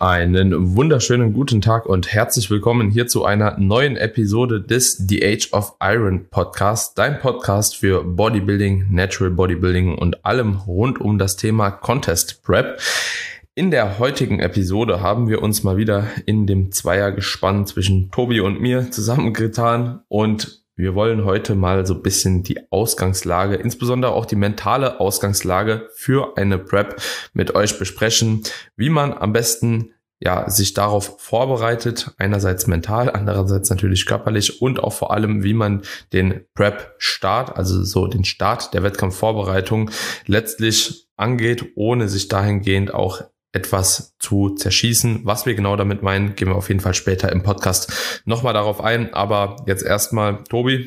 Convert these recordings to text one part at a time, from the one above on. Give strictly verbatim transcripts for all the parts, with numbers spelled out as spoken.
Einen wunderschönen guten Tag und herzlich willkommen hier zu einer neuen Episode des The Age of Iron Podcast, dein Podcast für Bodybuilding, Natural Bodybuilding und allem rund um das Thema Contest Prep. In der heutigen Episode haben wir uns mal wieder in dem Zweiergespann zwischen Tobi und mir zusammengetan und wir wollen heute mal so ein bisschen die Ausgangslage, insbesondere auch die mentale Ausgangslage für eine Prep mit euch besprechen, wie man am besten ja sich darauf vorbereitet, einerseits mental, andererseits natürlich körperlich und auch vor allem, wie man den Prep-Start, also so den Start der Wettkampfvorbereitung letztlich angeht, ohne sich dahingehend auch etwas zu zerschießen. Was wir genau damit meinen, gehen wir auf jeden Fall später im Podcast nochmal darauf ein. Aber jetzt erstmal, Tobi,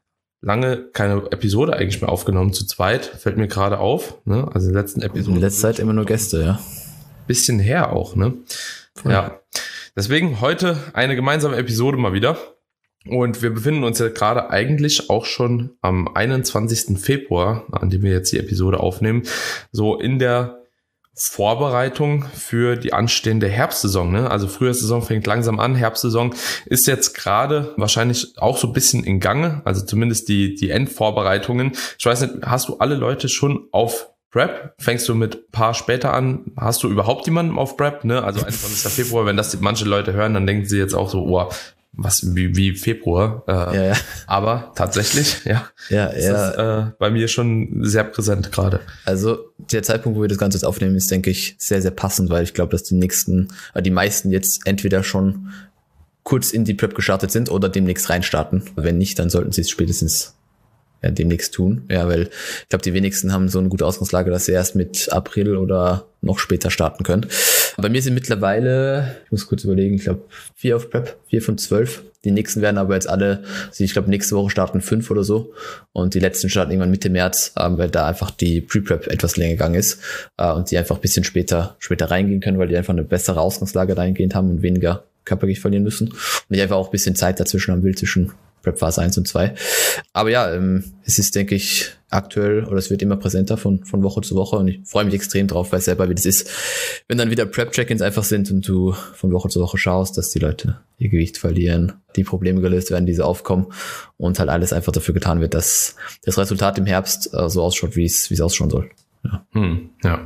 lange keine Episode eigentlich mehr aufgenommen zu zweit. Fällt mir gerade auf, ne? Also in der letzten Episode. In letzter Zeit immer nur Gäste, ja. Bisschen her auch, ne? Voll. Ja. Deswegen heute eine gemeinsame Episode mal wieder. Und wir befinden uns ja gerade eigentlich auch schon am einundzwanzigsten Februar, an dem wir jetzt die Episode aufnehmen, so in der Vorbereitung für die anstehende Herbstsaison, ne? Also Frühjahrssaison fängt langsam an, Herbstsaison ist jetzt gerade wahrscheinlich auch so ein bisschen in Gange, also zumindest die die Endvorbereitungen. Ich weiß nicht, hast du alle Leute schon auf Prep? Fängst du mit ein paar später an? Hast du überhaupt jemanden auf Prep, ne? Also einundzwanzigsten Februar, wenn das manche Leute hören, dann denken sie jetzt auch so, oh, was wie, wie Februar, äh, ja, ja. Aber tatsächlich, ja, ja, ist ja. das äh, bei mir schon sehr präsent gerade. Also der Zeitpunkt, wo wir das Ganze jetzt aufnehmen, ist, denke ich, sehr, sehr passend, weil ich glaube, dass die nächsten, äh, die meisten jetzt entweder schon kurz in die Prep gestartet sind oder demnächst reinstarten. Wenn nicht, dann sollten sie es spätestens ja, demnächst tun. Ja, weil ich glaube, die wenigsten haben so eine gute Ausgangslage, dass sie erst mit April oder noch später starten können. Bei mir sind mittlerweile, ich muss kurz überlegen, ich glaube vier auf Prep, vier von zwölf. Die nächsten werden aber jetzt alle, also ich glaube nächste Woche starten fünf oder so und die letzten starten irgendwann Mitte März, weil da einfach die Pre-Prep etwas länger gegangen ist und die einfach ein bisschen später später reingehen können, weil die einfach eine bessere Ausgangslage dahingehend haben und weniger Körpergewicht verlieren müssen und ich einfach auch ein bisschen Zeit dazwischen haben will, zwischen Prep Phase eins und zwei. Aber ja, ähm, es ist, denke ich, aktuell oder es wird immer präsenter von von Woche zu Woche und ich freue mich extrem drauf, weil selber wie das ist, wenn dann wieder Prep-Check-ins einfach sind und du von Woche zu Woche schaust, dass die Leute ihr Gewicht verlieren, die Probleme gelöst werden, die so aufkommen und halt alles einfach dafür getan wird, dass das Resultat im Herbst äh, so ausschaut, wie es wie es ausschauen soll. Ja. Hm, ja.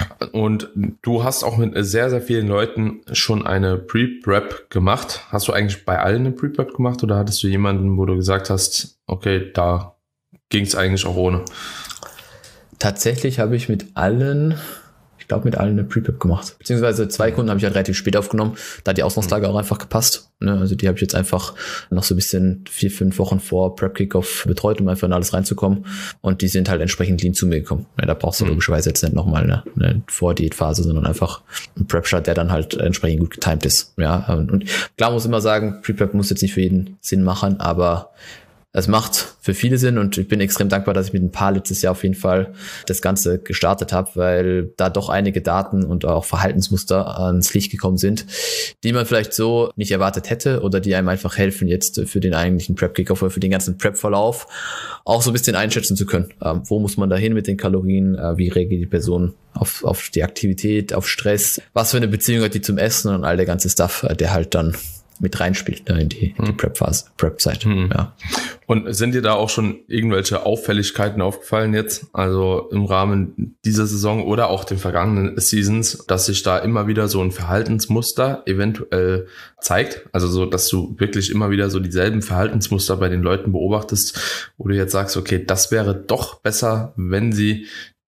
Und du hast auch mit sehr, sehr vielen Leuten schon eine Pre-Prep gemacht. Hast du eigentlich bei allen eine Pre-Prep gemacht oder hattest du jemanden, wo du gesagt hast, okay, da ging es eigentlich auch ohne? Tatsächlich habe ich mit allen, ich glaube mit allen eine Pre-Prep gemacht. Beziehungsweise zwei Kunden habe ich halt relativ spät aufgenommen, da hat die Ausgangslage auch einfach gepasst. Ne? Also die habe ich jetzt einfach noch so ein bisschen vier, fünf Wochen vor Prep-Kickoff betreut, um einfach in alles reinzukommen. Und die sind halt entsprechend lean zu mir gekommen. Ja, da brauchst du mhm. logischerweise jetzt nicht nochmal eine, eine Vor-Diät-Phase, sondern einfach einen Prep-Start, der dann halt entsprechend gut getimed ist. Ja, und klar muss ich immer sagen, Pre-Prep muss jetzt nicht für jeden Sinn machen, aber es macht für viele Sinn und ich bin extrem dankbar, dass ich mit ein paar letztes Jahr auf jeden Fall das Ganze gestartet habe, weil da doch einige Daten und auch Verhaltensmuster ans Licht gekommen sind, die man vielleicht so nicht erwartet hätte oder die einem einfach helfen, jetzt für den eigentlichen Prep-Kickoff oder für den ganzen Prep-Verlauf auch so ein bisschen einschätzen zu können. Ähm, wo muss man da hin mit den Kalorien? Äh, wie reagiert die Person auf, auf die Aktivität, auf Stress? Was für eine Beziehung hat die zum Essen und all der ganze Stuff, äh, der halt dann mit reinspielt, ne, in die, hm. die Prep-Phase, Prep-Zeit. Hm. Ja. Und sind dir da auch schon irgendwelche Auffälligkeiten aufgefallen jetzt, also im Rahmen dieser Saison oder auch den vergangenen Seasons, dass sich da immer wieder so ein Verhaltensmuster eventuell zeigt? Also so, dass du wirklich immer wieder so dieselben Verhaltensmuster bei den Leuten beobachtest, wo du jetzt sagst, okay, das wäre doch besser, wenn sie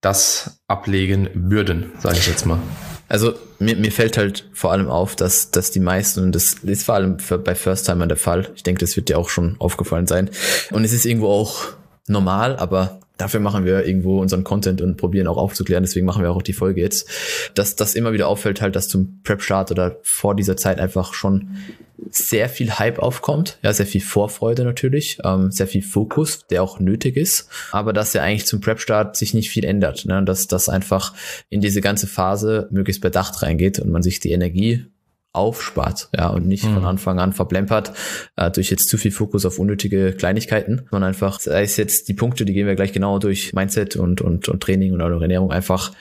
das ablegen würden, sage ich jetzt mal. Also mir, mir fällt halt vor allem auf, dass dass die meisten, und das ist vor allem für, bei First-Timern der Fall, ich denke, das wird dir auch schon aufgefallen sein, und es ist irgendwo auch normal, aber dafür machen wir irgendwo unseren Content und probieren auch aufzuklären, deswegen machen wir auch die Folge jetzt, dass das immer wieder auffällt halt, dass zum Prep-Start oder vor dieser Zeit einfach schon sehr viel Hype aufkommt, ja, sehr viel Vorfreude natürlich, ähm, sehr viel Fokus, der auch nötig ist, aber dass ja eigentlich zum Prep-Start sich nicht viel ändert, ne, dass das einfach in diese ganze Phase möglichst bedacht reingeht und man sich die Energie aufspart, ja, und nicht mhm. von Anfang an verplempert äh, durch jetzt zu viel Fokus auf unnötige Kleinigkeiten, sondern einfach, sei es jetzt die Punkte, die gehen wir gleich genauer durch, Mindset und und und Training und eure Ernährung, einfach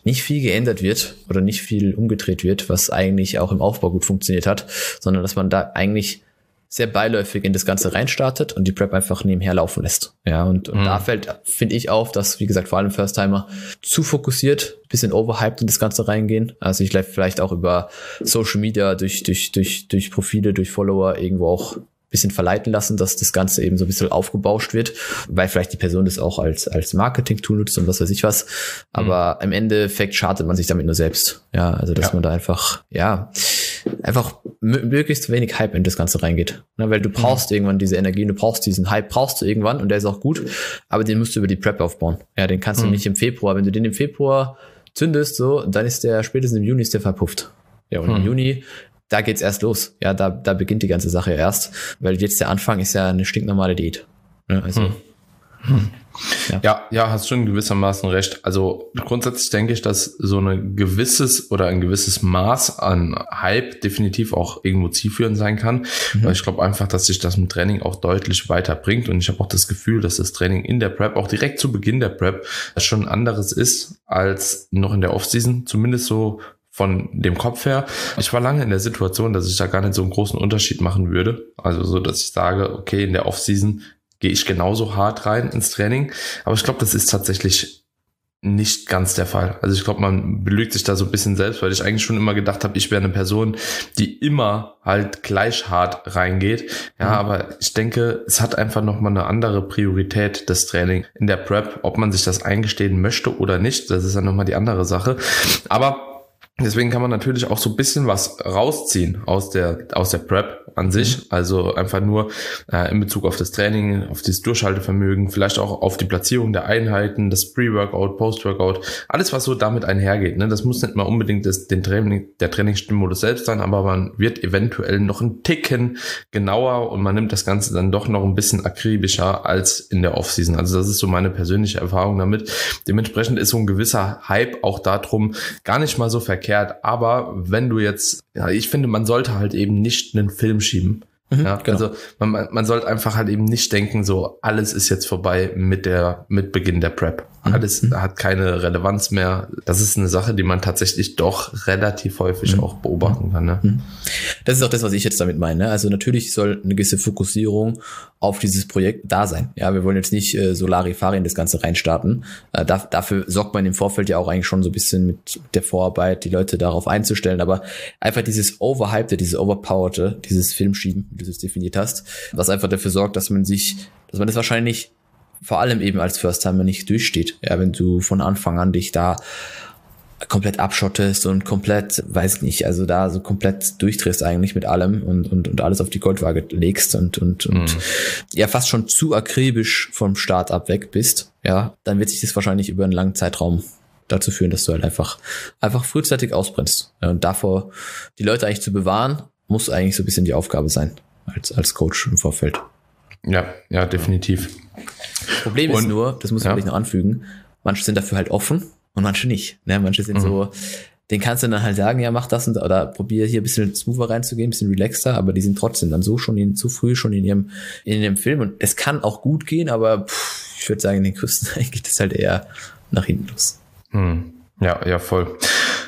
nicht viel geändert wird oder nicht viel umgedreht wird, was eigentlich auch im Aufbau gut funktioniert hat, sondern dass man da eigentlich sehr beiläufig in das Ganze reinstartet und die Prep einfach nebenher laufen lässt. Ja, und, und mhm. da fällt, finde ich, auf, dass, wie gesagt, vor allem First-Timer zu fokussiert, bisschen overhyped in das Ganze reingehen. Also ich vielleicht auch über Social Media, durch, durch, durch, durch Profile, durch Follower irgendwo auch bisschen verleiten lassen, dass das Ganze eben so ein bisschen aufgebauscht wird, weil vielleicht die Person das auch als als Marketing-Tool nutzt und was weiß ich was. Aber mhm. im Endeffekt schadet man sich damit nur selbst. Ja, also dass ja. man da einfach, ja, einfach m- möglichst wenig Hype in das Ganze reingeht. Na, weil du brauchst mhm. irgendwann diese Energie, du brauchst diesen Hype, brauchst du irgendwann und der ist auch gut, aber den musst du über die Prep aufbauen. Ja, den kannst mhm. du nicht im Februar, wenn du den im Februar zündest, so, dann ist der spätestens im Juni ist der verpufft. Ja, und mhm. im Juni da geht's erst los. Ja, da, da beginnt die ganze Sache erst, weil jetzt der Anfang ist ja eine stinknormale Diät. Ja, also, hm. Hm. Ja. ja, ja, hast schon gewissermaßen recht. Also grundsätzlich denke ich, dass so ein gewisses oder ein gewisses Maß an Hype definitiv auch irgendwo zielführend sein kann, mhm. weil ich glaube einfach, dass sich das im Training auch deutlich weiterbringt und ich habe auch das Gefühl, dass das Training in der Prep, auch direkt zu Beginn der Prep, schon anderes ist als noch in der Offseason, zumindest so von dem Kopf her. Ich war lange in der Situation, dass ich da gar nicht so einen großen Unterschied machen würde. Also so, dass ich sage, okay, in der Offseason gehe ich genauso hart rein ins Training. Aber ich glaube, das ist tatsächlich nicht ganz der Fall. Also ich glaube, man belügt sich da so ein bisschen selbst, weil ich eigentlich schon immer gedacht habe, ich wäre eine Person, die immer halt gleich hart reingeht. Ja, mhm. aber ich denke, es hat einfach nochmal eine andere Priorität, das Training in der Prep. Ob man sich das eingestehen möchte oder nicht, das ist dann nochmal die andere Sache. Aber deswegen kann man natürlich auch so ein bisschen was rausziehen aus der aus der Prep an sich, also einfach nur äh, in Bezug auf das Training, auf das Durchhaltevermögen, vielleicht auch auf die Platzierung der Einheiten, das Pre-Workout, Post-Workout, alles was so damit einhergeht. Ne? Das muss nicht mal unbedingt das, den Training, der Trainingsstimulus selbst sein, aber man wird eventuell noch einen Ticken genauer und man nimmt das Ganze dann doch noch ein bisschen akribischer als in der Offseason. Also das ist so meine persönliche Erfahrung damit. Dementsprechend ist so ein gewisser Hype auch darum gar nicht mal so verkehrt. Aber wenn du jetzt, ja, ich finde, man sollte halt eben nicht einen Film schieben. Mhm, ja, genau. Also man, man sollte einfach halt eben nicht denken, so alles ist jetzt vorbei mit der mit Beginn der Prep. Mhm. Alles mhm. hat keine Relevanz mehr. Das ist eine Sache, die man tatsächlich doch relativ häufig mhm. auch beobachten kann. Ne? Mhm. Das ist auch das, was ich jetzt damit meine. Ne? Also natürlich soll eine gewisse Fokussierung auf dieses Projekt da sein. Ja, wir wollen jetzt nicht äh, Solarifari in das Ganze reinstarten. Äh, da, dafür sorgt man im Vorfeld ja auch eigentlich schon so ein bisschen mit der Vorarbeit, die Leute darauf einzustellen. Aber einfach dieses Overhypte, dieses Overpowerte, dieses Filmschieben, wie du es definiert hast, was einfach dafür sorgt, dass man sich, dass man das wahrscheinlich vor allem eben als First-Timer nicht durchsteht. Ja, wenn du von Anfang an dich da komplett abschottest und komplett, weiß nicht, also da so komplett durchdrehst eigentlich mit allem und und und alles auf die Goldwaage legst und und und mhm. ja fast schon zu akribisch vom Start ab weg bist, ja, dann wird sich das wahrscheinlich über einen langen Zeitraum dazu führen, dass du halt einfach einfach frühzeitig ausbrennst. Ja, und davor die Leute eigentlich zu bewahren, muss eigentlich so ein bisschen die Aufgabe sein als als Coach im Vorfeld. Ja, ja, definitiv. Problem und, ist nur, das muss man ja. vielleicht noch anfügen, manche sind dafür halt offen und manche nicht. Ne? Manche sind mhm. so, den kannst du dann halt sagen, ja, mach das und oder probier hier ein bisschen smoother reinzugehen, ein bisschen relaxter, aber die sind trotzdem dann so schon in, zu früh schon in ihrem in ihrem Film und es kann auch gut gehen, aber pff, ich würde sagen, in den größten Teilen geht es halt eher nach hinten los. Mhm. Ja, ja, voll.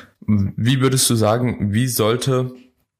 Wie würdest du sagen, wie sollte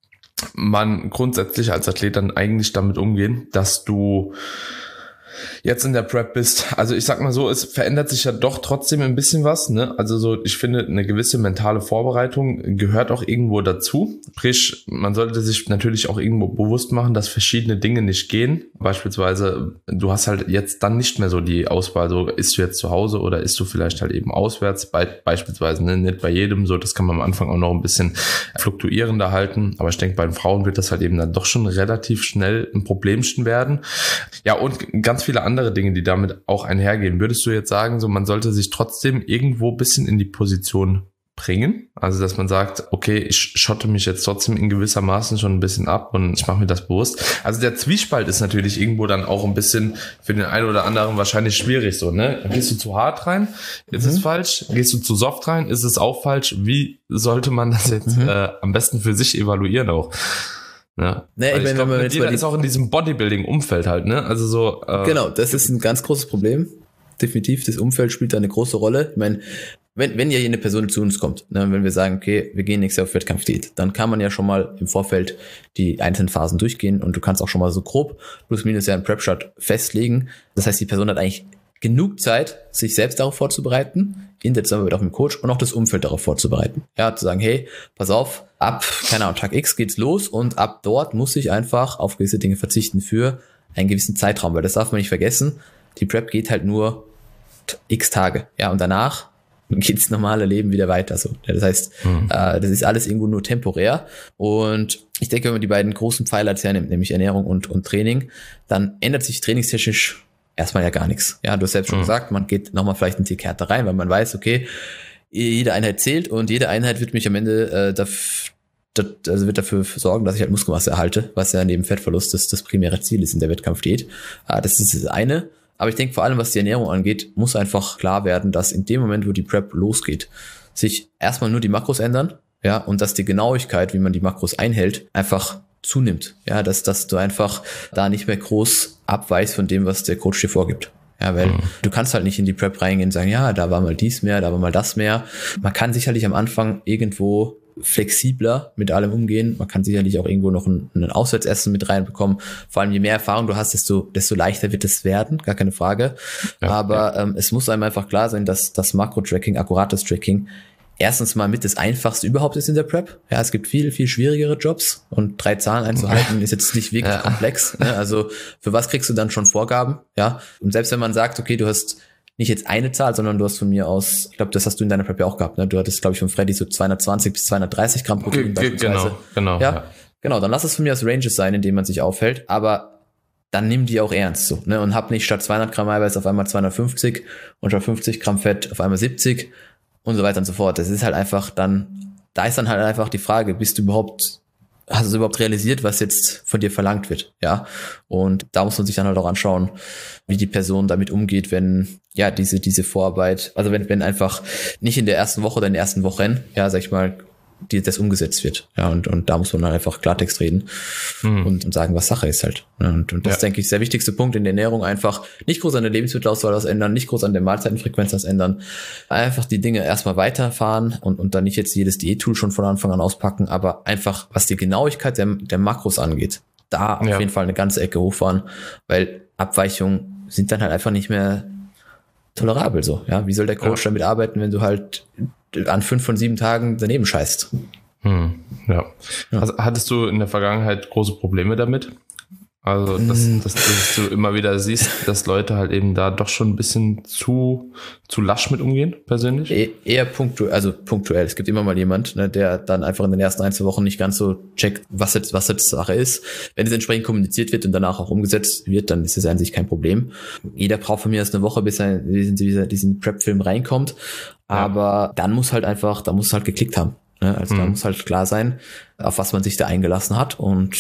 man grundsätzlich als Athlet dann eigentlich damit umgehen, dass du jetzt in der Prep bist? Also ich sag mal so, es verändert sich ja doch trotzdem ein bisschen was, ne? Also so, ich finde, eine gewisse mentale Vorbereitung gehört auch irgendwo dazu. Sprich, man sollte sich natürlich auch irgendwo bewusst machen, dass verschiedene Dinge nicht gehen. Beispielsweise, du hast halt jetzt dann nicht mehr so die Auswahl, so isst du jetzt zu Hause oder isst du vielleicht halt eben auswärts, Be- beispielsweise, ne? Nicht bei jedem so, das kann man am Anfang auch noch ein bisschen fluktuierender halten, aber ich denke, bei den Frauen wird das halt eben dann doch schon relativ schnell ein Problemchen werden. Ja, und ganz viele andere Dinge, die damit auch einhergehen. Würdest du jetzt sagen, so man sollte sich trotzdem irgendwo ein bisschen in die Position bringen? Also, dass man sagt, okay, ich schotte mich jetzt trotzdem in gewisser Maßen schon ein bisschen ab und ich mache mir das bewusst. Also der Zwiespalt ist natürlich irgendwo dann auch ein bisschen für den einen oder anderen wahrscheinlich schwierig so, ne? Gehst du zu hart rein? Ist mhm. es falsch? Gehst du zu soft rein? Ist es auch falsch? Wie sollte man das jetzt mhm. äh, am besten für sich evaluieren auch? Ja, nee, ich, ich glaube, jeder ist auch in diesem Bodybuilding-Umfeld halt, ne? Also so. Äh, genau, das ist ein ganz großes Problem. Definitiv, das Umfeld spielt da eine große Rolle. Ich meine, wenn, wenn ja eine Person zu uns kommt, ne, wenn wir sagen, okay, wir gehen nächstes Jahr auf Wettkampfdiät, dann kann man ja schon mal im Vorfeld die einzelnen Phasen durchgehen und du kannst auch schon mal so grob plus minus ja einen Prep-Start festlegen. Das heißt, die Person hat eigentlich genug Zeit, sich selbst darauf vorzubereiten, in der Zusammenarbeit auch mit dem Coach und auch das Umfeld darauf vorzubereiten. Ja, zu sagen, hey, pass auf, ab, keine Ahnung, Tag X geht's los und ab dort muss ich einfach auf gewisse Dinge verzichten für einen gewissen Zeitraum, weil das darf man nicht vergessen. Die Prep geht halt nur x Tage. Ja, und danach geht's normale Leben wieder weiter. So. Ja, das heißt, mhm. äh, das ist alles irgendwo nur temporär. Und ich denke, wenn man die beiden großen Pfeiler jetzt hernimmt, nämlich Ernährung und, und Training, dann ändert sich trainingstechnisch erstmal ja gar nichts. Ja, du hast selbst schon mhm. gesagt, man geht nochmal vielleicht einen Tick härter rein, weil man weiß, okay, jede Einheit zählt und jede Einheit wird mich am Ende äh, dafür, also wird dafür sorgen, dass ich halt Muskelmasse erhalte, was ja neben Fettverlust das, das primäre Ziel ist in der Wettkampfdiät. Äh, das ist das eine. Aber ich denke, vor allem, was die Ernährung angeht, muss einfach klar werden, dass in dem Moment, wo die Prep losgeht, sich erstmal nur die Makros ändern, ja, und dass die Genauigkeit, wie man die Makros einhält, einfach zunimmt. Ja, dass, dass du einfach da nicht mehr groß abweichst von dem, was der Coach dir vorgibt. Ja, weil mhm. du kannst halt nicht in die Prep reingehen und sagen, ja, da war mal dies mehr, da war mal das mehr. Man kann sicherlich am Anfang irgendwo flexibler mit allem umgehen. Man kann sicherlich auch irgendwo noch ein, ein Auswärtsessen mit reinbekommen. Vor allem, je mehr Erfahrung du hast, desto, desto leichter wird es werden, gar keine Frage. Ja, Aber ja. Ähm, es muss einem einfach klar sein, dass das Makro-Tracking, akkurates Tracking, erstens mal mit das Einfachste überhaupt ist in der Prep. Ja, es gibt viel, viel schwierigere Jobs und drei Zahlen einzuhalten ist jetzt nicht wirklich ja. komplex. Ne? Also für was kriegst du dann schon Vorgaben? Ja, und selbst wenn man sagt, okay, du hast nicht jetzt eine Zahl, sondern du hast von mir aus, ich glaube, das hast du in deiner Prep ja auch gehabt, ne? Du hattest, glaube ich, von Freddy so zweihundertzwanzig bis zweihundertdreißig Gramm Protein beispielsweise. Genau, genau. Ja, ja, genau, dann lass es von mir aus Ranges sein, in denen man sich aufhält, aber dann nimm die auch ernst so, ne? Und hab nicht statt zweihundert Gramm Eiweiß auf einmal zweihundertfünfzig und statt fünfzig Gramm Fett auf einmal siebzig und so weiter und so fort. Das ist halt einfach dann, da ist dann halt einfach die Frage, bist du überhaupt, hast du überhaupt realisiert, was jetzt von dir verlangt wird, ja? Und da muss man sich dann halt auch anschauen, wie die Person damit umgeht, wenn, ja, diese, diese Vorarbeit, also wenn, wenn einfach nicht in der ersten Woche oder in den ersten Wochen, ja, sag ich mal, die, das umgesetzt wird, ja, und, und da muss man dann einfach Klartext reden mhm. und, und sagen, was Sache ist halt. Und, und das ja. ist, denke ich, der wichtigste Punkt in der Ernährung, einfach nicht groß an der Lebensmittelauswahl was ändern, nicht groß an der Mahlzeitenfrequenz was ändern, einfach die Dinge erstmal weiterfahren und, und dann nicht jetzt jedes Diät-Tool schon von Anfang an auspacken, aber einfach, was die Genauigkeit der, der Makros angeht, da ja. auf jeden Fall eine ganze Ecke hochfahren, weil Abweichungen sind dann halt einfach nicht mehr tolerabel so. Ja, wie soll der Coach ja. damit arbeiten, wenn du halt an fünf von sieben Tagen daneben scheißt? Hm, ja. ja. Also, hattest du in der Vergangenheit große Probleme damit? Also, dass, mm. dass, dass du immer wieder siehst, dass Leute halt eben da doch schon ein bisschen zu, zu lasch mit umgehen, persönlich? E- eher punktuell, also punktuell. Es gibt immer mal jemand, ne, der dann einfach in den ersten ein, zwei Wochen nicht ganz so checkt, was jetzt, was jetzt Sache ist. Wenn es entsprechend kommuniziert wird und danach auch umgesetzt wird, dann ist es an sich kein Problem. Jeder braucht von mir erst eine Woche, bis er in diesen, diesen Prep-Film reinkommt. Aber ja. dann muss halt einfach, da muss halt geklickt haben. Ne? Also mhm. da muss halt klar sein, auf was man sich da eingelassen hat und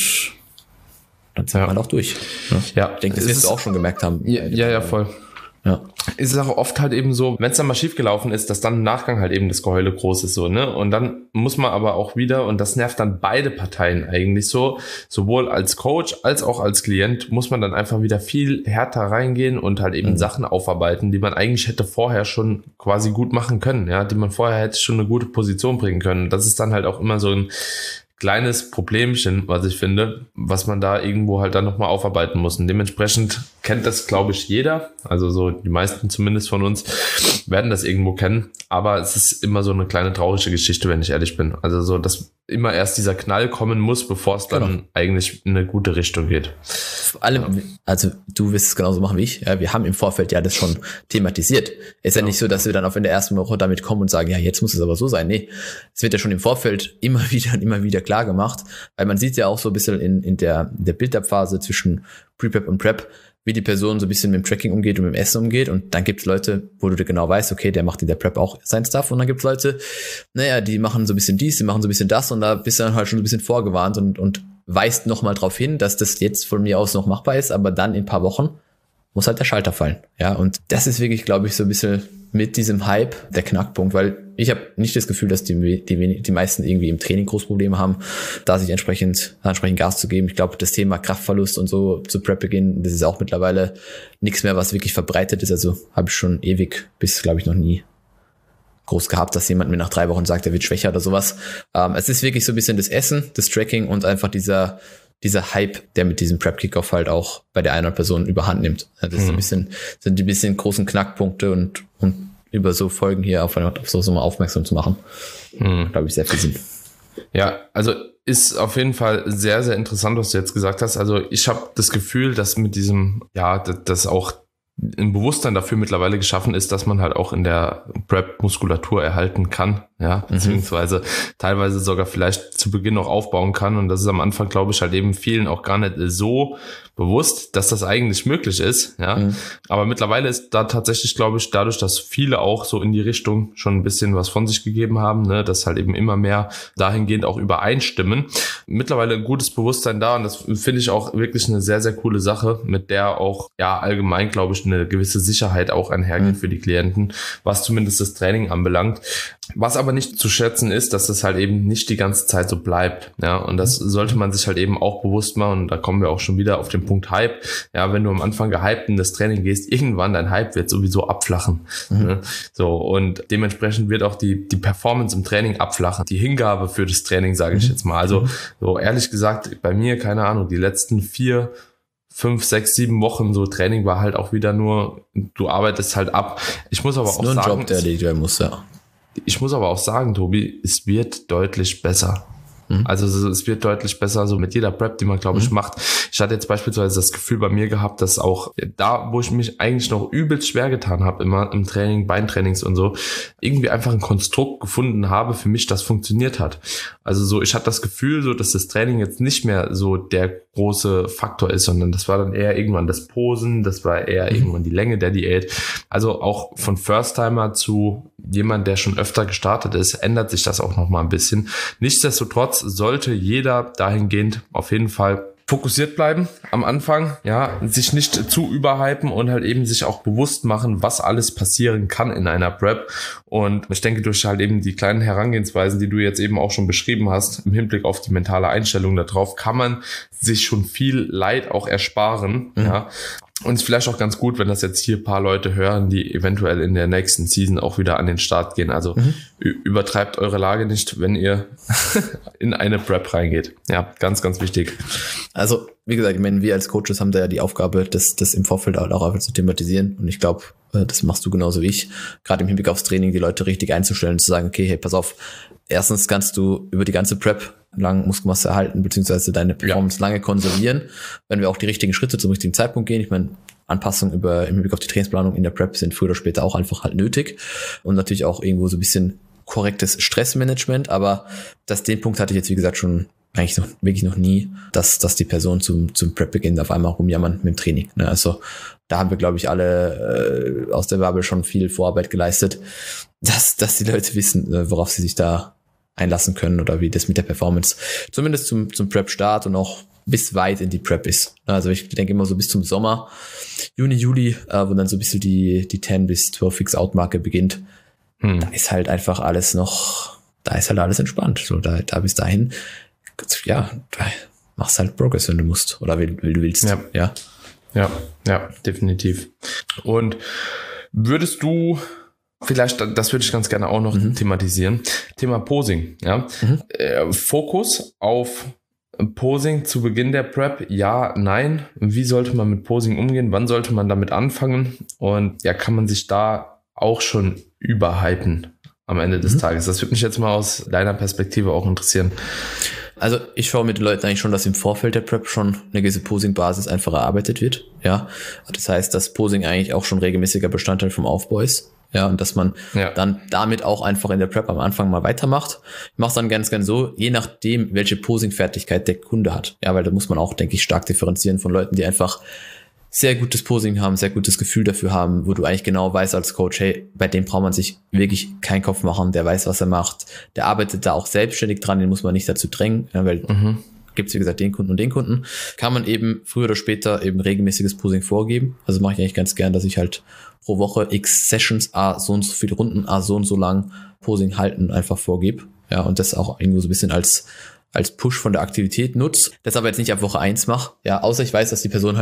dann sind ja. wir halt auch durch. Ne? Ja. Ich denke, das wirst du auch schon gemerkt haben. Ja, ja, ja, voll. Ja. Es ist auch oft halt eben so, wenn es dann mal schief gelaufen ist, dass dann im Nachgang halt eben das Geheule groß ist, so, ne? Und dann muss man aber auch wieder, und das nervt dann beide Parteien eigentlich so, sowohl als Coach als auch als Klient, muss man dann einfach wieder viel härter reingehen und halt eben mhm. Sachen aufarbeiten, die man eigentlich hätte vorher schon quasi gut machen können, ja, die man vorher hätte schon eine gute Position bringen können. Das ist dann halt auch immer so ein kleines Problemchen, was ich finde, was man da irgendwo halt dann nochmal aufarbeiten muss. Und dementsprechend kennt das, glaube ich, jeder. Also so die meisten zumindest von uns werden das irgendwo kennen. Aber es ist immer so eine kleine traurige Geschichte, wenn ich ehrlich bin. Also so, dass immer erst dieser Knall kommen muss, bevor es dann genau. eigentlich in eine gute Richtung geht. Vor allem, ja. also du wirst es genauso machen wie ich. Ja, wir haben im Vorfeld ja das schon thematisiert. Ist ja, ja nicht so, dass wir dann auf in der ersten Woche damit kommen und sagen, ja, jetzt muss es aber so sein. Nee, es wird ja schon im Vorfeld immer wieder und immer wieder klar gemacht, weil man sieht ja auch so ein bisschen in, in der, in der Build-Up-Phase zwischen Pre-Prep und Prep, wie die Person so ein bisschen mit dem Tracking umgeht und mit dem Essen umgeht, und dann gibt es Leute, wo du genau weißt, okay, der macht in der Prep auch sein Stuff, und dann gibt es Leute, naja, die machen so ein bisschen dies, die machen so ein bisschen das, und da bist du dann halt schon ein bisschen vorgewarnt und, und weist nochmal drauf hin, dass das jetzt von mir aus noch machbar ist, aber dann in ein paar Wochen muss halt der Schalter fallen. Ja, und das ist wirklich, glaube ich, so ein bisschen mit diesem Hype der Knackpunkt, weil ich habe nicht das Gefühl, dass die, die, die meisten irgendwie im Training Großprobleme haben, da sich entsprechend, entsprechend Gas zu geben. Ich glaube, das Thema Kraftverlust und so zu Prep-Beginn, das ist auch mittlerweile nichts mehr, was wirklich verbreitet ist. Also habe ich schon ewig bis, glaube ich, noch nie groß gehabt, dass jemand mir nach drei Wochen sagt, er wird schwächer oder sowas. Ähm, es ist wirklich so ein bisschen das Essen, das Tracking und einfach dieser dieser Hype, der mit diesem Prep-Kickoff halt auch bei der einen Person überhand nimmt. Das ist mhm. ein bisschen, sind die bisschen großen Knackpunkte und, und über so Folgen hier auf, auf so, so mal aufmerksam zu machen, mhm. glaube ich, sehr viel Sinn. Ja, also ist auf jeden Fall sehr, sehr interessant, was du jetzt gesagt hast. Also ich habe das Gefühl, dass mit diesem, ja, dass auch ein Bewusstsein dafür mittlerweile geschaffen ist, dass man halt auch in der Prep Muskulatur erhalten kann, ja, beziehungsweise mhm. teilweise sogar vielleicht zu Beginn noch aufbauen kann. Und das ist am Anfang, glaube ich, halt eben vielen auch gar nicht so bewusst, dass das eigentlich möglich ist, ja. Mhm. Aber mittlerweile ist da tatsächlich, glaube ich, dadurch, dass viele auch so in die Richtung schon ein bisschen was von sich gegeben haben, ne, dass halt eben immer mehr dahingehend auch übereinstimmen. Mittlerweile ein gutes Bewusstsein da und das finde ich auch wirklich eine sehr, sehr coole Sache, mit der auch, ja, allgemein, glaube ich, eine gewisse Sicherheit auch einhergeht mhm. für die Klienten, was zumindest das Training anbelangt. Was aber nicht zu schätzen ist, dass das halt eben nicht die ganze Zeit so bleibt, ja, und das sollte man sich halt eben auch bewusst machen und da kommen wir auch schon wieder auf den Punkt Hype, ja, wenn du am Anfang gehypt in das Training gehst, irgendwann dein Hype wird sowieso abflachen, mhm. ne? So, und dementsprechend wird auch die die Performance im Training abflachen, die Hingabe für das Training, sage ich mhm. jetzt mal, also so ehrlich gesagt, bei mir, keine Ahnung, die letzten vier fünf, sechs, sieben Wochen so Training war halt auch wieder nur, du arbeitest halt ab. Ich muss aber auch nur ein sagen, Job, der dir muss, ja. Ich muss aber auch sagen, Tobi, es wird deutlich besser. Mhm. Also es wird deutlich besser, so mit jeder Prep, die man, glaube ich, mhm. macht. Ich hatte jetzt beispielsweise das Gefühl bei mir gehabt, dass auch da, wo ich mich eigentlich noch übelst schwer getan habe, immer im Training, Beintrainings und so, irgendwie einfach ein Konstrukt gefunden habe für mich, das funktioniert hat. Also so, ich hatte das Gefühl, so, dass das Training jetzt nicht mehr so der große Faktor ist, sondern das war dann eher irgendwann das Posen, das war eher mhm. irgendwann die Länge der Diät. Also auch von First-Timer zu jemand, der schon öfter gestartet ist, ändert sich das auch noch mal ein bisschen. Nichtsdestotrotz sollte jeder dahingehend auf jeden Fall fokussiert bleiben am Anfang, ja, sich nicht zu überhypen und halt eben sich auch bewusst machen, was alles passieren kann in einer Prep. Und ich denke, durch halt eben die kleinen Herangehensweisen, die du jetzt eben auch schon beschrieben hast, im Hinblick auf die mentale Einstellung darauf, kann man sich schon viel Leid auch ersparen, mhm. ja. Und es ist vielleicht auch ganz gut, wenn das jetzt hier ein paar Leute hören, die eventuell in der nächsten Season auch wieder an den Start gehen. Also mhm. übertreibt eure Lage nicht, wenn ihr in eine Prep reingeht. Ja, ganz, ganz wichtig. Also, wie gesagt, ich meine, wir als Coaches haben da ja die Aufgabe, das, das im Vorfeld auch einfach zu thematisieren. Und ich glaube, das machst du genauso wie ich. Gerade im Hinblick aufs Training, die Leute richtig einzustellen und zu sagen, okay, hey, pass auf. Erstens kannst du über die ganze Prep lang Muskelmasse erhalten, beziehungsweise deine Performance ja. lange konservieren, wenn wir auch die richtigen Schritte zum richtigen Zeitpunkt gehen. Ich meine, Anpassungen über, im Hinblick auf die Trainingsplanung in der Prep sind früher oder später auch einfach halt nötig und natürlich auch irgendwo so ein bisschen korrektes Stressmanagement, aber das, den Punkt hatte ich jetzt, wie gesagt, schon eigentlich noch, wirklich noch nie, dass, dass die Person zum, zum Prep-Beginn auf einmal rumjammern mit dem Training. Ne? Also, da haben wir, glaube ich, alle äh, aus der Bubble schon viel Vorarbeit geleistet, dass, dass die Leute wissen, äh, worauf sie sich da einlassen können oder wie das mit der Performance zumindest zum, zum Prep-Start und auch bis weit in die Prep ist. Also ich denke immer so bis zum Sommer, Juni, Juli, äh, wo dann so ein bisschen die, die zehn bis zwölf Fix-Out-Marke beginnt. Hm. Da ist halt einfach alles noch, da ist halt alles entspannt. So, da, da bis dahin, ja, da machst halt Progress, wenn du musst oder wie, wie du willst. Ja. ja, ja, ja, definitiv. Und würdest du vielleicht, das würde ich ganz gerne auch noch mhm. thematisieren. Thema Posing, ja. Mhm. Äh, Fokus auf Posing zu Beginn der Prep, ja, nein. Wie sollte man mit Posing umgehen? Wann sollte man damit anfangen? Und ja, kann man sich da auch schon überhypen am Ende des mhm. Tages? Das würde mich jetzt mal aus deiner Perspektive auch interessieren. Also ich schaue mit den Leuten eigentlich schon, dass im Vorfeld der Prep schon eine gewisse Posing-Basis einfach erarbeitet wird. Ja, das heißt, dass Posing eigentlich auch schon regelmäßiger Bestandteil vom Aufbau ist. Ja, und dass man ja. dann damit auch einfach in der Prep am Anfang mal weitermacht. Ich mache es dann ganz, ganz so, je nachdem, welche Posing-Fertigkeit der Kunde hat. Ja, weil da muss man auch, denke ich, stark differenzieren von Leuten, die einfach sehr gutes Posing haben, sehr gutes Gefühl dafür haben, wo du eigentlich genau weißt als Coach, hey, bei dem braucht man sich wirklich keinen Kopf machen, der weiß, was er macht. Der arbeitet da auch selbstständig dran, den muss man nicht dazu drängen, ja, weil mhm. gibt's wie gesagt den Kunden und den Kunden. Kann man eben früher oder später eben regelmäßiges Posing vorgeben. Also mache ich eigentlich ganz gern, dass ich halt pro Woche x Sessions, a so und so viele Runden, a so und so lang Posing halten einfach vorgebe. Ja, und das auch irgendwo so ein bisschen als als Push von der Aktivität nutze. Das aber jetzt nicht ab Woche eins mache. Ja, außer ich weiß, dass die Person halt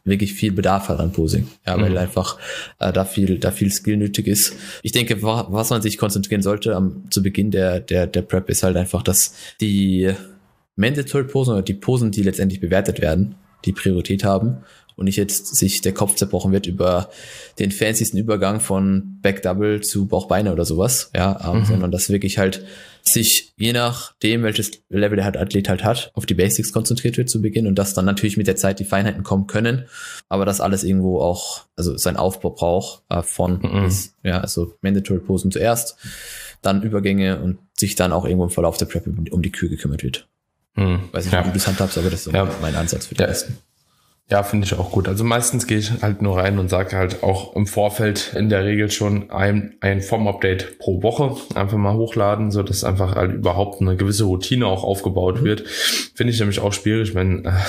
wirklich viel Bedarf hat an Posing. Ja, weil mhm. einfach äh, da viel, da viel Skill nötig ist. Ich denke, was man sich konzentrieren sollte am, zu Beginn der, der, der Prep ist halt einfach, dass die Mandatory Posen oder die Posen, die letztendlich bewertet werden, die Priorität haben und nicht jetzt sich der Kopf zerbrochen wird über den fancysten Übergang von Back Double zu Bauchbeine oder sowas, ja, ähm, mhm. sondern dass wirklich halt sich je nachdem, welches Level der Athlet halt hat, auf die Basics konzentriert wird zu Beginn und dass dann natürlich mit der Zeit die Feinheiten kommen können, aber dass alles irgendwo auch, also sein Aufbau braucht äh, von, mhm. bis, ja, also Mandatory Posen zuerst, dann Übergänge und sich dann auch irgendwo im Verlauf der Prep um die Kür gekümmert wird. Mhm. Weiß nicht, ja. wie du das handhabst, aber das ist ja. mein Ansatz für die ja. ersten. Ja, finde ich auch gut. Also meistens gehe ich halt nur rein und sage halt auch im Vorfeld in der Regel schon ein, ein Form-Update pro Woche einfach mal hochladen, so dass einfach halt überhaupt eine gewisse Routine auch aufgebaut mhm. wird. Finde ich nämlich auch schwierig, wenn äh,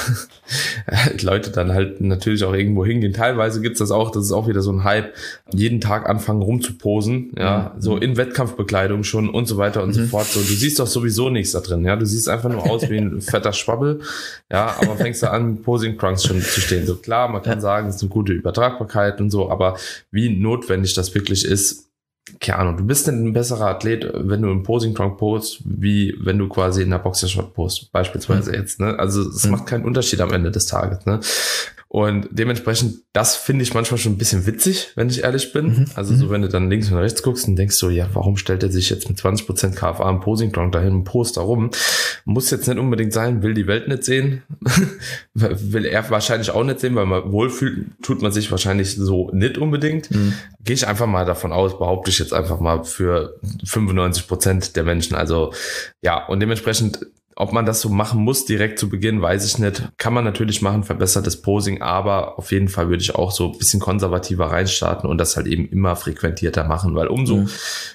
Leute dann halt natürlich auch irgendwo hingehen. Teilweise gibt's das auch, das ist auch wieder so ein Hype, jeden Tag anfangen rumzuposen, ja, mhm. so in Wettkampfbekleidung schon und so weiter und mhm. so fort. So, du siehst doch sowieso nichts da drin, ja, du siehst einfach nur aus wie ein fetter Schwabbel, ja, aber fängst du an, Posing Crunks schon zu stehen. So klar, man kann ja. sagen, es ist eine gute Übertragbarkeit und so, aber wie notwendig das wirklich ist, keine Ahnung, du bist ein besserer Athlet, wenn du im Posing Trunk post, wie wenn du quasi in der Boxershot post, beispielsweise mhm. jetzt, ne? Also es mhm. macht keinen Unterschied am Ende des Tages, ne? Und dementsprechend, das finde ich manchmal schon ein bisschen witzig, wenn ich ehrlich bin. Mhm. Also so, wenn du dann links und rechts guckst und denkst so, ja, warum stellt er sich jetzt mit zwanzig Prozent K F A im Posing Trunk dahin und post da rum? Muss jetzt nicht unbedingt sein, will die Welt nicht sehen. Will er wahrscheinlich auch nicht sehen, weil man wohlfühlt, tut man sich wahrscheinlich so nicht unbedingt. Mhm. Gehe ich einfach mal davon aus, behaupte ich jetzt einfach mal für fünfundneunzig Prozent der Menschen. Also ja, und dementsprechend, ob man das so machen muss direkt zu Beginn, weiß ich nicht. Kann man natürlich machen, verbessertes Posing, aber auf jeden Fall würde ich auch so ein bisschen konservativer reinstarten und das halt eben immer frequentierter machen, weil umso mhm.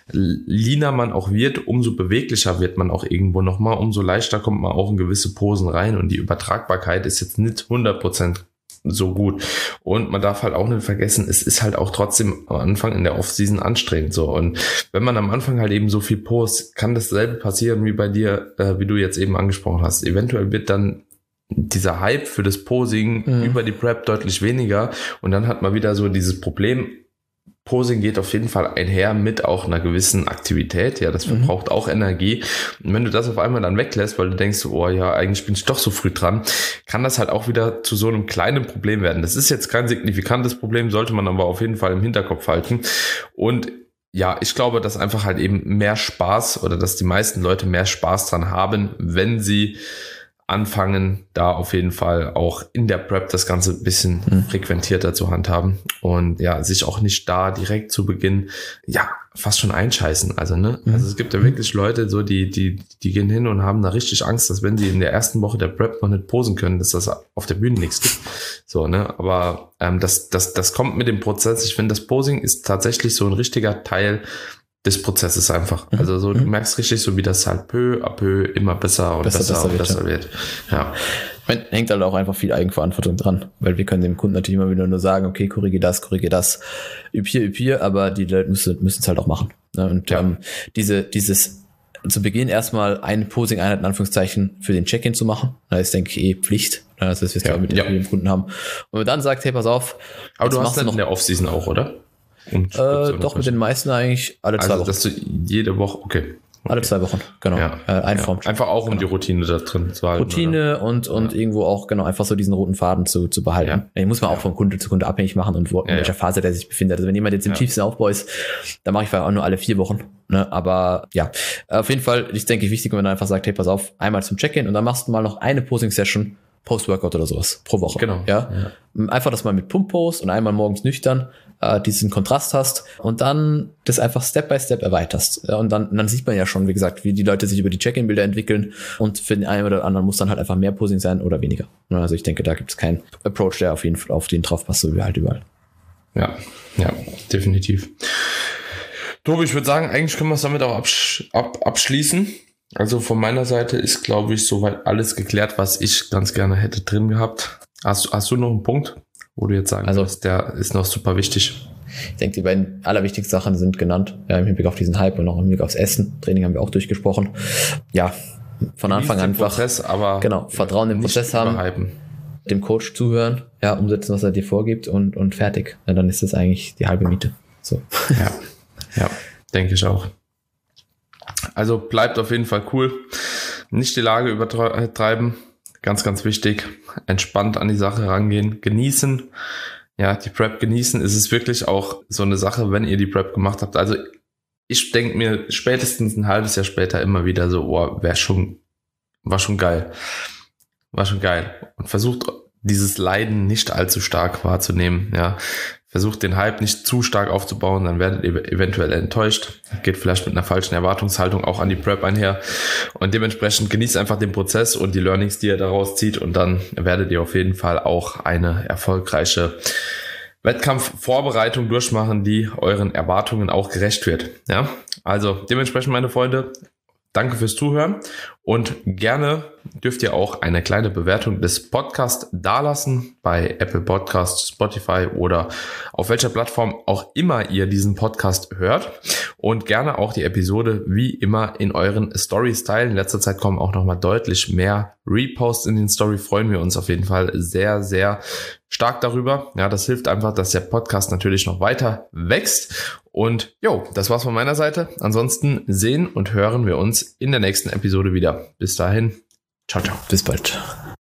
leaner man auch wird, umso beweglicher wird man auch irgendwo nochmal, umso leichter kommt man auch in gewisse Posen rein und die Übertragbarkeit ist jetzt nicht hundert Prozent so gut. Und man darf halt auch nicht vergessen, es ist halt auch trotzdem am Anfang in der Off-Season anstrengend so. Und wenn man am Anfang halt eben so viel post, kann dasselbe passieren wie bei dir, äh, wie du jetzt eben angesprochen hast. Eventuell wird dann dieser Hype für das Posing mhm. über die Prep deutlich weniger und dann hat man wieder so dieses Problem, Posing geht auf jeden Fall einher mit auch einer gewissen Aktivität, ja, das verbraucht mhm. auch Energie. Und wenn du das auf einmal dann weglässt, weil du denkst, oh ja, eigentlich bin ich doch so früh dran, kann das halt auch wieder zu so einem kleinen Problem werden. Das ist jetzt kein signifikantes Problem, sollte man aber auf jeden Fall im Hinterkopf halten. Und ja, ich glaube, dass einfach halt eben mehr Spaß oder dass die meisten Leute mehr Spaß dran haben, wenn sie anfangen, da auf jeden Fall auch in der Prep das Ganze ein bisschen mhm. frequentierter zu handhaben und ja, sich auch nicht da direkt zu Beginn, ja, fast schon einscheißen. Also, ne, mhm. also es gibt ja wirklich Leute, so, die, die, die gehen hin und haben da richtig Angst, dass wenn sie in der ersten Woche der Prep noch nicht posen können, dass das auf der Bühne nichts gibt. So, ne, aber ähm, das, das, das kommt mit dem Prozess. Ich finde, das Posing ist tatsächlich so ein richtiger Teil des Prozesses einfach. Mhm. Also so, du merkst richtig so, wie das halt peu à peu immer besser und besser, besser, besser, und besser wird. wird. Ja. Man hängt halt auch einfach viel Eigenverantwortung dran, weil wir können dem Kunden natürlich immer wieder nur sagen, okay, korrigier das, korrigier das, üb hier, üb hier, aber die Leute müssen müssen es halt auch machen. Und ja. ähm, diese dieses zu Beginn erstmal eine Posing-Einheit in Anführungszeichen für den Check-in zu machen, das ist, denke ich, eh Pflicht, dass wir es ja mit ja. dem Kunden haben. Und wenn man dann sagt, hey, pass auf. Aber du hast dann noch in der Off-Season auch, oder? Und äh, doch, mit den meisten eigentlich alle zwei also, Wochen. Dass du jede Woche, okay. okay. Alle zwei Wochen, genau. Ja. Äh, ein ja. Form. Einfach auch, um genau. die Routine da drin zu halten. Routine oder? und und ja. irgendwo auch, genau, einfach so diesen roten Faden zu, zu behalten. Ja. Den muss man auch von Kunde zu Kunde abhängig machen und wo, in ja, welcher ja. Phase der sich befindet. Also wenn jemand jetzt im ja. tiefsten Aufbau ist, dann mache ich vielleicht auch nur alle vier Wochen. Ne? Aber ja, auf jeden Fall ist, denke ich, wichtig, wenn man einfach sagt, hey, pass auf, einmal zum Check-in und dann machst du mal noch eine Posing-Session Post-Workout oder sowas pro Woche. Genau. Ja? ja. Einfach, dass man mit Pump-Post und einmal morgens nüchtern äh, diesen Kontrast hast und dann das einfach Step by Step erweiterst. Ja, und dann, und dann sieht man ja schon, wie gesagt, wie die Leute sich über die Check-in-Bilder entwickeln und für den einen oder anderen muss dann halt einfach mehr Posing sein oder weniger. Also ich denke, da gibt es keinen Approach, der auf jeden Fall auf den drauf passt, so wie halt überall. Ja, ja, definitiv. Tobi, ich würde sagen, eigentlich können wir es damit auch absch- ab- abschließen. Also von meiner Seite ist, glaube ich, soweit alles geklärt, was ich ganz gerne hätte drin gehabt. Hast, hast du noch einen Punkt, wo du jetzt sagen also, willst, der ist noch super wichtig? Ich denke, die beiden allerwichtigsten Sachen sind genannt, ja, im Hinblick auf diesen Hype und auch im Hinblick aufs Essen. Training haben wir auch durchgesprochen. Ja, von Anfang an einfach Prozess, aber genau, Vertrauen im Prozess haben. Überhypen. dem Coach zuhören, ja, umsetzen, was er dir vorgibt und, und fertig. Ja, dann ist das eigentlich die halbe Miete. So. Ja, ja, denke ich auch. Also bleibt auf jeden Fall cool. Nicht die Lage übertreiben. Ganz, ganz wichtig. Entspannt an die Sache rangehen. Genießen. Ja, die Prep genießen. Es ist wirklich auch so eine Sache, wenn ihr die Prep gemacht habt. Also ich denke mir spätestens ein halbes Jahr später immer wieder so, oh, wäre schon, war schon geil. War schon geil. Und versucht dieses Leiden nicht allzu stark wahrzunehmen. Ja, versucht den Hype nicht zu stark aufzubauen, dann werdet ihr eventuell enttäuscht. Geht vielleicht mit einer falschen Erwartungshaltung auch an die Prep einher. Und dementsprechend genießt einfach den Prozess und die Learnings, die ihr daraus zieht. Und dann werdet ihr auf jeden Fall auch eine erfolgreiche Wettkampfvorbereitung durchmachen, die euren Erwartungen auch gerecht wird. Ja, also dementsprechend, meine Freunde, danke fürs Zuhören und gerne dürft ihr auch eine kleine Bewertung des Podcasts dalassen bei Apple Podcasts, Spotify oder auf welcher Plattform auch immer ihr diesen Podcast hört und gerne auch die Episode wie immer in euren Stories teilen. In letzter Zeit kommen auch nochmal deutlich mehr Reposts in den Story, freuen wir uns auf jeden Fall sehr, sehr stark darüber. Ja, das hilft einfach, dass der Podcast natürlich noch weiter wächst. Und jo, das war's von meiner Seite. Ansonsten sehen und hören wir uns in der nächsten Episode wieder. Bis dahin. Ciao, ciao. Bis bald.